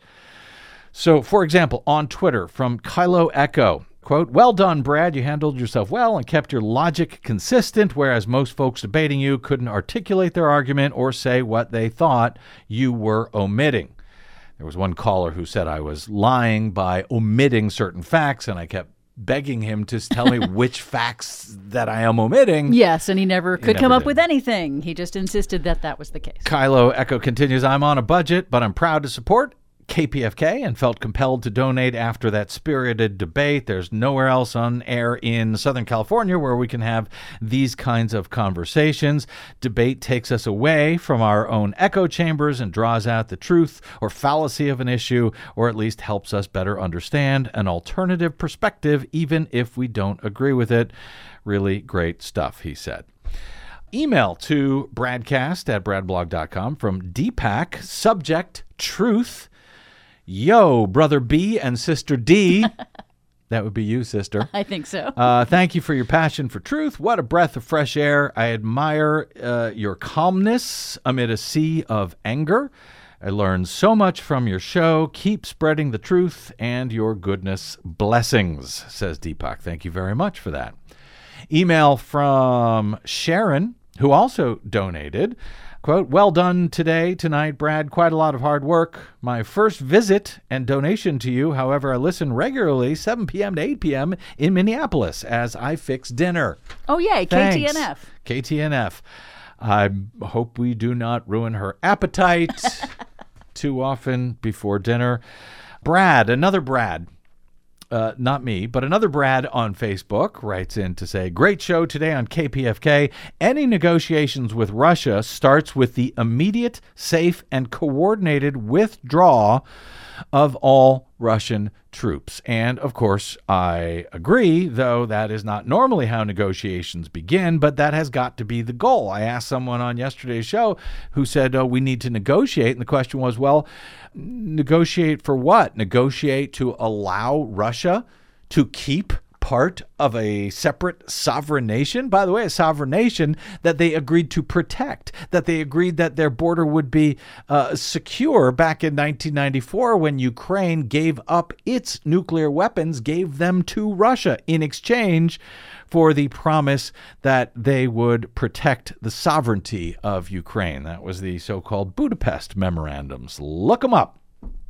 So, for example, on Twitter from Kylo Echo, quote, "Well done, Brad. You handled yourself well and kept your logic consistent, whereas most folks debating you couldn't articulate their argument or say what they thought you were omitting." There was one caller who said I was lying by omitting certain facts, and I kept begging him to tell me which facts that I am omitting. Yes, and he never could come up with anything. He just insisted that that was the case. Kylo Echo continues, "I'm on a budget, but I'm proud to support KPFK and felt compelled to donate after that spirited debate. There's nowhere else on air in Southern California where we can have these kinds of conversations. Debate takes us away from our own echo chambers and draws out the truth or fallacy of an issue, or at least helps us better understand an alternative perspective, even if we don't agree with it. Really great stuff," he said. Email to bradcast@bradblog.com from Deepak, subject truth. "Yo, Brother B and Sister D." That would be you, sister. I think so. "Thank you for your passion for truth. What a breath of fresh air. I admire your calmness amid a sea of anger. I learned so much from your show. Keep spreading the truth and your goodness. Blessings," says Deepak. Thank you very much for that. Email from Sharon, who also donated. Quote, "Well done tonight, Brad. Quite a lot of hard work. My first visit and donation to you. However, I listen regularly 7 p.m. to 8 p.m. in Minneapolis as I fix dinner." Oh, yay. Thanks. KTNF. KTNF. I hope we do not ruin her appetite too often before dinner. Brad, another Brad. Not me, but another Brad on Facebook writes in to say, "Great show today on KPFK. Any negotiations with Russia starts with the immediate, safe, and coordinated withdrawal of all Russian troops." And, of course, I agree, though that is not normally how negotiations begin, but that has got to be the goal. I asked someone on yesterday's show who said, "Oh, we need to negotiate." And the question was, well, negotiate for what? Negotiate to allow Russia to keep part of a separate sovereign nation? By the way, a sovereign nation that they agreed to protect, that they agreed that their border would be secure back in 1994 when Ukraine gave up its nuclear weapons, gave them to Russia in exchange for the promise that they would protect the sovereignty of Ukraine. That was the so-called Budapest memorandums. Look them up.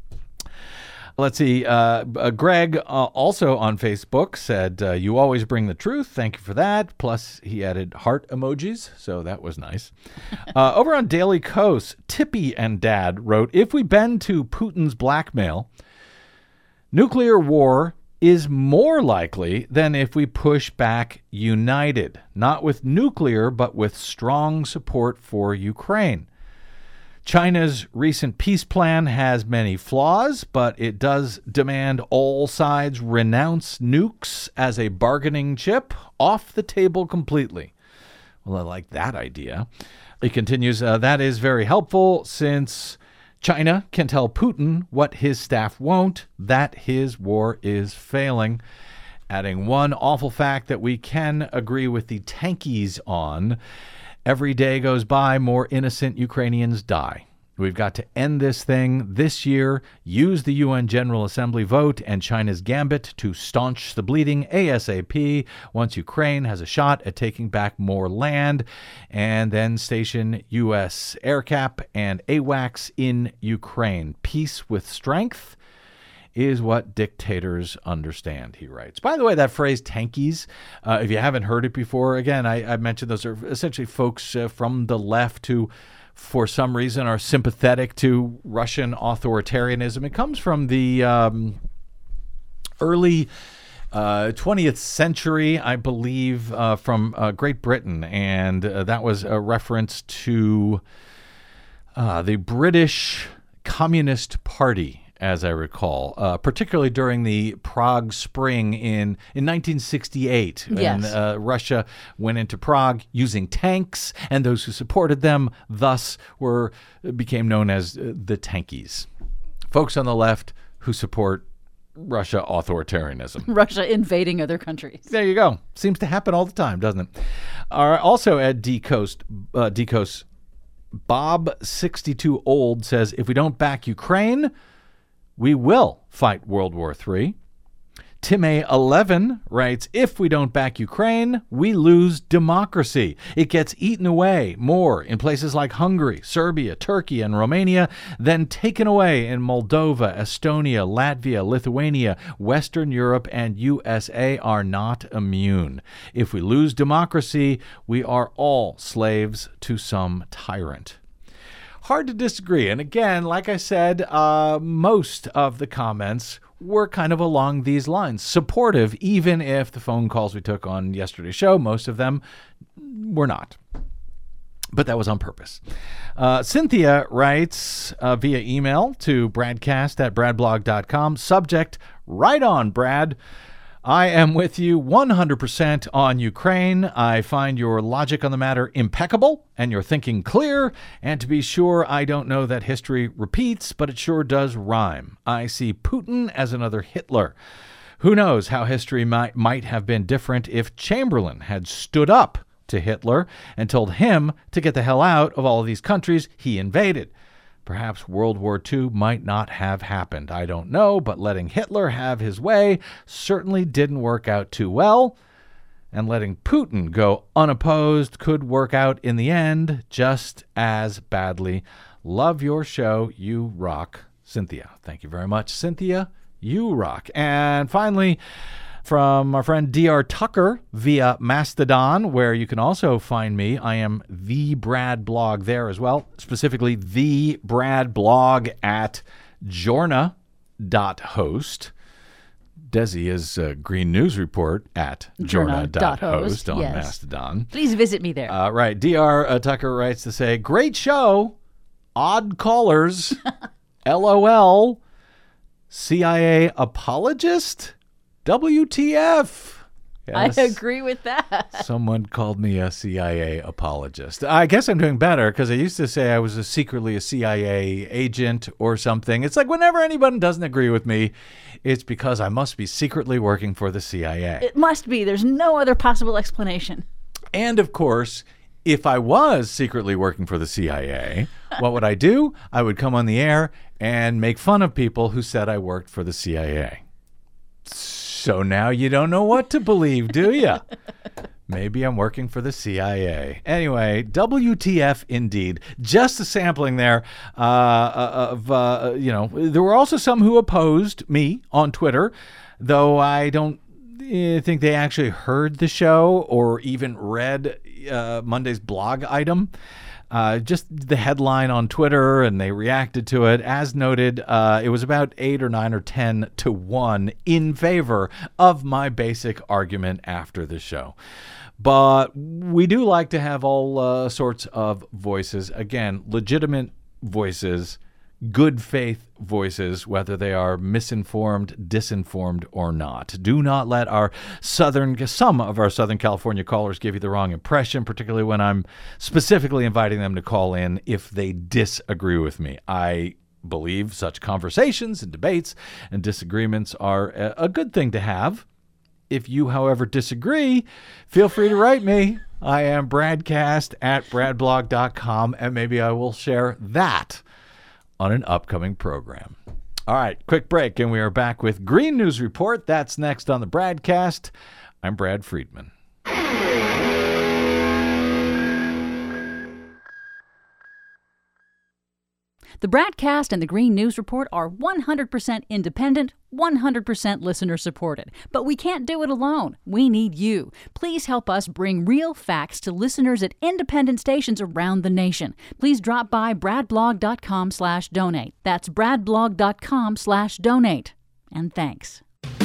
Let's see. Greg, also on Facebook, said, "You always bring the truth. Thank you for that." Plus, he added heart emojis, so that was nice. Over on Daily Kos, Tippy and Dad wrote, "If we bend to Putin's blackmail, nuclear war is more likely than if we push back united, not with nuclear, but with strong support for Ukraine. China's recent peace plan has many flaws, but it does demand all sides renounce nukes as a bargaining chip off the table completely." Well, I like that idea. He continues, "That is very helpful since China can tell Putin what his staff won't, that his war is failing." Adding one awful fact that we can agree with the tankies on: every day goes by, more innocent Ukrainians die. We've got to end this thing this year, use the UN General Assembly vote and China's gambit to staunch the bleeding ASAP once Ukraine has a shot at taking back more land, and then station U.S. AirCap and AWACS in Ukraine. Peace with strength is what dictators understand, he writes. By the way, that phrase tankies, if you haven't heard it before, again, I mentioned those are essentially folks from the left who, for some reason, are sympathetic to Russian authoritarianism. It comes from the early 20th century, I believe, from Great Britain, and that was a reference to the British Communist Party, as I recall, particularly during the Prague Spring in 1968, when Russia went into Prague using tanks, and those who supported them thus became known as the tankies. Folks on the left who support Russia authoritarianism. Russia invading other countries. There you go. Seems to happen all the time, doesn't it? Also at D-Coast, Bob62 Old says, if we don't back Ukraine, we will fight World War III. Tim A11 writes, if we don't back Ukraine, we lose democracy. It gets eaten away more in places like Hungary, Serbia, Turkey, and Romania than taken away in Moldova, Estonia, Latvia, Lithuania. Western Europe and USA are not immune. If we lose democracy, we are all slaves to some tyrant. Hard to disagree. And again, like I said, most of the comments were kind of along these lines. Supportive, even if the phone calls we took on yesterday's show, most of them were not. But that was on purpose. Cynthia writes via email to bradcast@bradblog.com. Subject, right on, Brad. I am with you 100% on Ukraine. I find your logic on the matter impeccable and your thinking clear. And to be sure, I don't know that history repeats, but it sure does rhyme. I see Putin as another Hitler. Who knows how history might have been different if Chamberlain had stood up to Hitler and told him to get the hell out of all of these countries he invaded. Perhaps World War II might not have happened. I don't know, but letting Hitler have his way certainly didn't work out too well. And letting Putin go unopposed could work out in the end just as badly. Love your show. You rock. Cynthia. Thank you very much, Cynthia. You rock. And finally, from our friend D.R. Tucker via Mastodon, where you can also find me. I am the Brad Blog there as well, specifically the Brad Blog at Journa.host. Desi is Green News Report at Journa.host on Mastodon. Please visit me there. Right. D.R. Tucker writes to say, great show. Odd callers. LOL. CIA apologist? WTF? Yes. I agree with that. Someone called me a CIA apologist. I guess I'm doing better because I used to say I was secretly a CIA agent or something. It's like whenever anyone doesn't agree with me, it's because I must be secretly working for the CIA. It must be. There's no other possible explanation. And of course, if I was secretly working for the CIA, what would I do? I would come on the air and make fun of people who said I worked for the CIA. So now you don't know what to believe, do you? Maybe I'm working for the CIA. Anyway, WTF indeed. Just a sampling there there were also some who opposed me on Twitter, though I don't think they actually heard the show or even read Monday's blog item. Just the headline on Twitter, and they reacted to it. As noted, it was about 8 or 9 or 10 to 1 in favor of my basic argument after the show. But we do like to have all sorts of voices. Again, legitimate voices, good faith voices, whether they are misinformed, disinformed, or not. Do not let some of our Southern California callers give you the wrong impression, particularly when I'm specifically inviting them to call in if they disagree with me. I believe such conversations and debates and disagreements are a good thing to have. If you, however, disagree, feel free to write me. I am bradcast@bradblog.com, and maybe I will share that on an upcoming program. All right, quick break, and we are back with Green News Report. That's next on the Bradcast. I'm Brad Friedman. The Bradcast and the Green News Report are 100% independent, 100% listener-supported. But we can't do it alone. We need you. Please help us bring real facts to listeners at independent stations around the nation. Please drop by bradblog.com/donate. That's bradblog.com/donate. And thanks.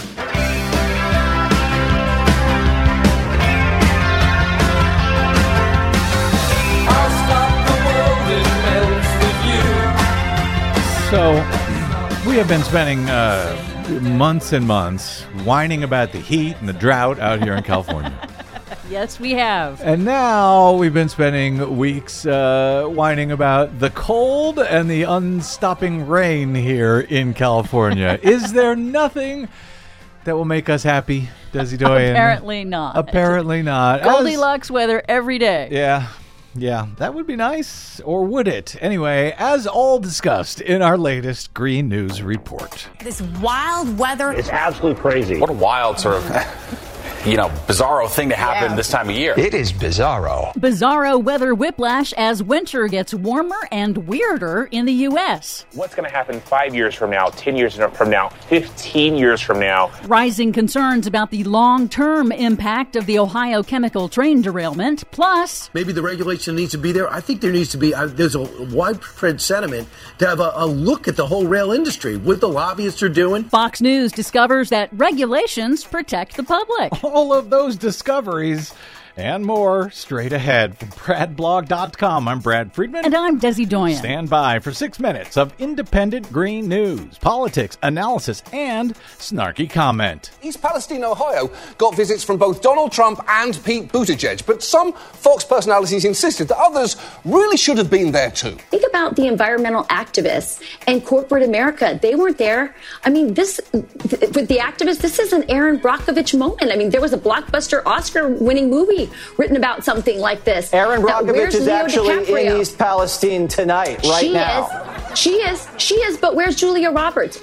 I'll stop the world and melt with you. So, we have been spending months and months whining about the heat and the drought out here in California. Yes, we have. And now we've been spending weeks whining about the cold and the unstopping rain here in California. Is there nothing that will make us happy, Desi Doyen? Apparently not. Apparently not. Goldilocks weather every day. Yeah, that would be nice. Or would it? Anyway, as all discussed in our latest Green News Report. This wild weather. It's absolutely crazy. What a wild sort of, bizarro thing to happen this time of year. It is bizarro. Bizarro weather whiplash as winter gets warmer and weirder in the U.S. What's going to happen 5 years from now, 10 years from now, 15 years from now? Rising concerns about the long-term impact of the Ohio chemical train derailment. Plus, maybe the regulation needs to be there. I think there needs to be, there's a widespread sentiment to have a look at the whole rail industry, what the lobbyists are doing. Fox News discovers that regulations protect the public. All of those discoveries and more straight ahead from bradblog.com. I'm Brad Friedman. And I'm Desi Doyen. Stand by for 6 minutes of independent green news, politics, analysis, and snarky comment. East Palestine, Ohio got visits from both Donald Trump and Pete Buttigieg, but some Fox personalities insisted that others really should have been there too. Think about the environmental activists and corporate America. They weren't there. I mean, with the activists, this is an Aaron Brockovich moment. I mean, there was a blockbuster Oscar-winning movie written about something like this. Aaron Brockovich is actually in East Palestine tonight, right now. She is, but where's Julia Roberts?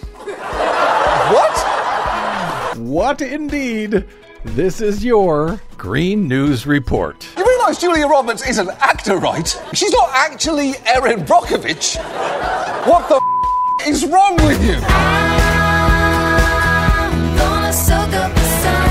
What indeed? This is your Green News Report. You realise Julia Roberts is an actor, right? She's not actually Aaron Brockovich. What the is wrong with you? I'm gonna soak up the sun.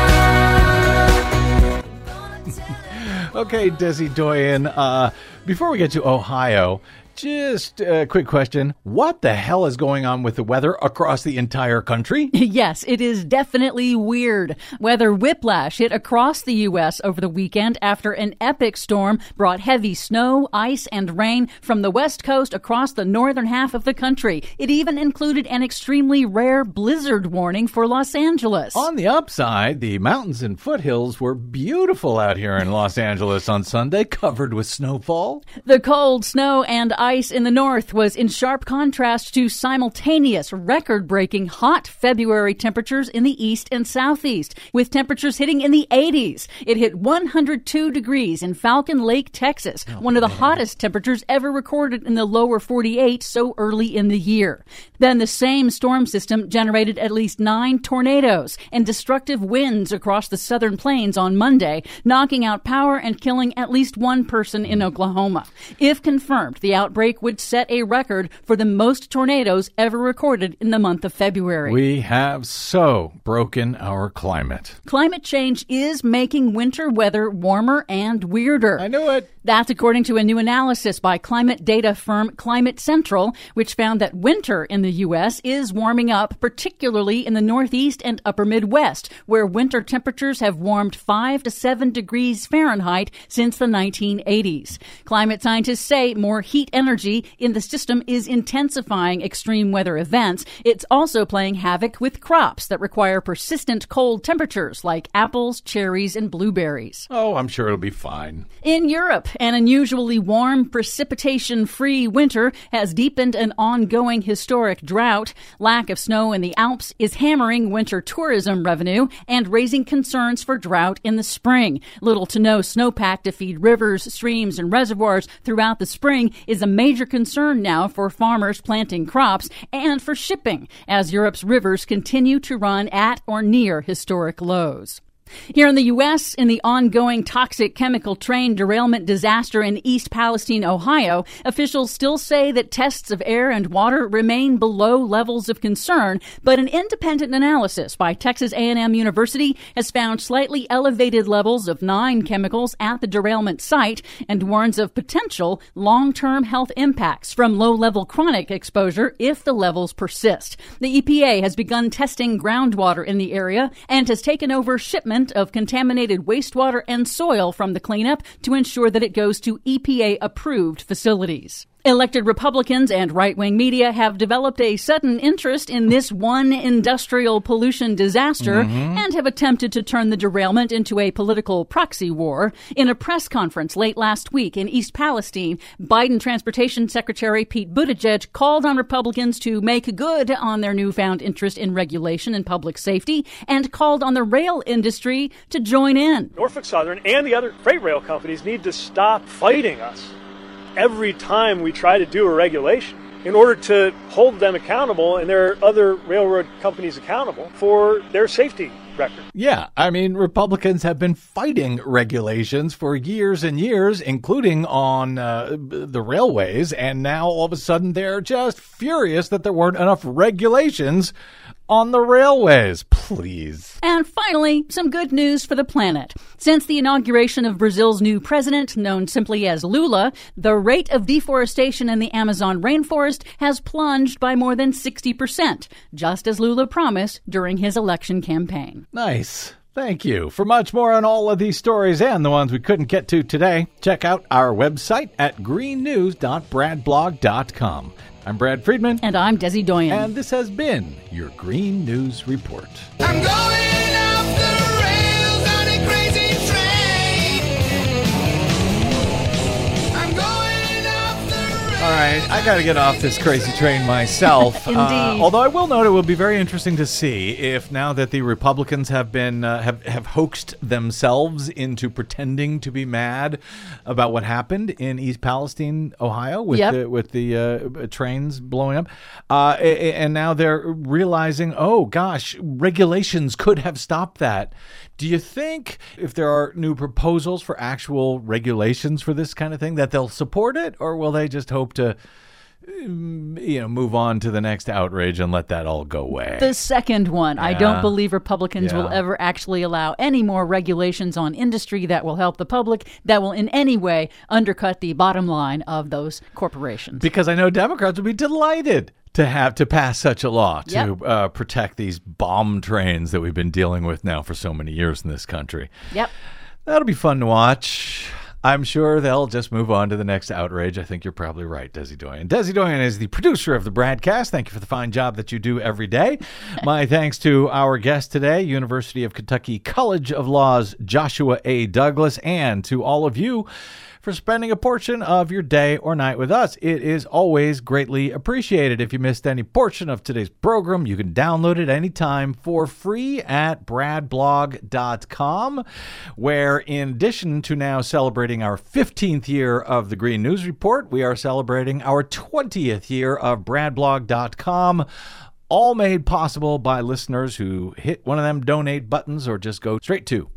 Okay, Desi Doyen, before we get to Ohio, just a quick question. What the hell is going on with the weather across the entire country? Yes, it is definitely weird. Weather whiplash hit across the U.S. over the weekend after an epic storm brought heavy snow, ice, and rain from the west coast across the northern half of the country. It even included an extremely rare blizzard warning for Los Angeles. On the upside, the mountains and foothills were beautiful out here in Los Angeles on Sunday, covered with snowfall. The cold, snow, and ice in the north was in sharp contrast to simultaneous record-breaking hot February temperatures in the east and southeast, with temperatures hitting in the 80s. It hit 102 degrees in Falcon Lake, Texas, one of the hottest temperatures ever recorded in the lower 48 so early in the year. Then the same storm system generated at least 9 tornadoes and destructive winds across the southern plains on Monday, knocking out power and killing at least one person in Oklahoma. If confirmed, the outbreak would set a record for the most tornadoes ever recorded in the month of February. We have so broken our climate. Climate change is making winter weather warmer and weirder. I knew it. That's according to a new analysis by climate data firm Climate Central, which found that winter in the U.S. is warming up, particularly in the Northeast and upper Midwest, where winter temperatures have warmed 5 to 7 degrees Fahrenheit since the 1980s. Climate scientists say more heat energy in the system is intensifying extreme weather events. It's also playing havoc with crops that require persistent cold temperatures like apples, cherries, and blueberries. Oh, I'm sure it'll be fine. In Europe, an unusually warm, precipitation-free winter has deepened an ongoing historic drought. Lack of snow in the Alps is hammering winter tourism revenue and raising concerns for drought in the spring. Little to no snowpack to feed rivers, streams, and reservoirs throughout the spring is a major concern now for farmers planting crops and for shipping, as Europe's rivers continue to run at or near historic lows. Here in the U.S., in the ongoing toxic chemical train derailment disaster in East Palestine, Ohio, officials still say that tests of air and water remain below levels of concern, but an independent analysis by Texas A&M University has found slightly elevated levels of 9 chemicals at the derailment site and warns of potential long-term health impacts from low-level chronic exposure if the levels persist. The EPA has begun testing groundwater in the area and has taken over shipments of contaminated wastewater and soil from the cleanup to ensure that it goes to EPA-approved facilities. Elected Republicans and right-wing media have developed a sudden interest in this one industrial pollution disaster and have attempted to turn the derailment into a political proxy war. In a press conference late last week in East Palestine, Biden Transportation Secretary Pete Buttigieg called on Republicans to make good on their newfound interest in regulation and public safety and called on the rail industry to join in. Norfolk Southern and the other freight rail companies need to stop fighting us every time we try to do a regulation in order to hold them accountable and their other railroad companies accountable for their safety record. Yeah, I mean, Republicans have been fighting regulations for years and years, including on the railways, and now all of a sudden they're just furious that there weren't enough regulations on the railways. Please. And finally, some good news for the planet. Since the inauguration of Brazil's new president, known simply as Lula, the rate of deforestation in the Amazon rainforest has plunged by more than 60%, just as Lula promised during his election campaign. Nice. Thank you. For much more on all of these stories and the ones we couldn't get to today, check out our website at greennews.bradblog.com. I'm Brad Friedman. And I'm Desi Doyen. And this has been your Green News Report. I'm going off the rails on a crazy train. I'm going off the rails. All right, I got to get off this crazy train myself. Indeed. Although I will note it will be very interesting to see if now that the Republicans have been have hoaxed themselves into pretending to be mad about what happened in East Palestine, Ohio, with the trains blowing up, and now they're realizing, oh gosh, regulations could have stopped that. Do you think if there are new proposals for actual regulations for this kind of thing that they'll support it, or will they just hope to move on to the next outrage and let that all go away? The second one. I don't believe Republicans will ever actually allow any more regulations on industry that will help the public, that will in any way undercut the bottom line of those corporations. Because I know Democrats would be delighted to have to pass such a law to protect these bomb trains that we've been dealing with now for so many years in this country. Yep. That'll be fun to watch. I'm sure they'll just move on to the next outrage. I think you're probably right, Desi Doyen. Desi Doyen is the producer of the Bradcast. Thank you for the fine job that you do every day. My thanks to our guest today, University of Kentucky College of Law's Joshua A. Douglas, and to all of you for spending a portion of your day or night with us. It is always greatly appreciated. If you missed any portion of today's program, you can download it anytime for free at bradblog.com, where in addition to now celebrating our 15th year of the Green News Report, we are celebrating our 20th year of bradblog.com. All made possible by listeners who hit one of them donate buttons or just go straight to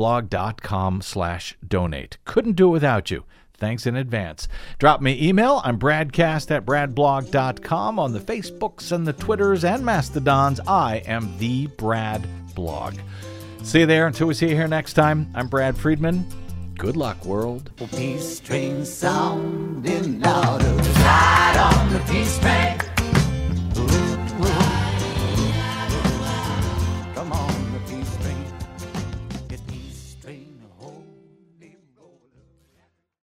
bradblog.com/donate. Couldn't do it without you. Thanks in advance. Drop me email. I'm bradcast@bradblog.com. On the Facebooks and the Twitters and Mastodons, I am the Brad Blog. See you there. Until we see you here next time, I'm Brad Friedman. Good luck, world. Peace train sounding louder. Ride on the peace train.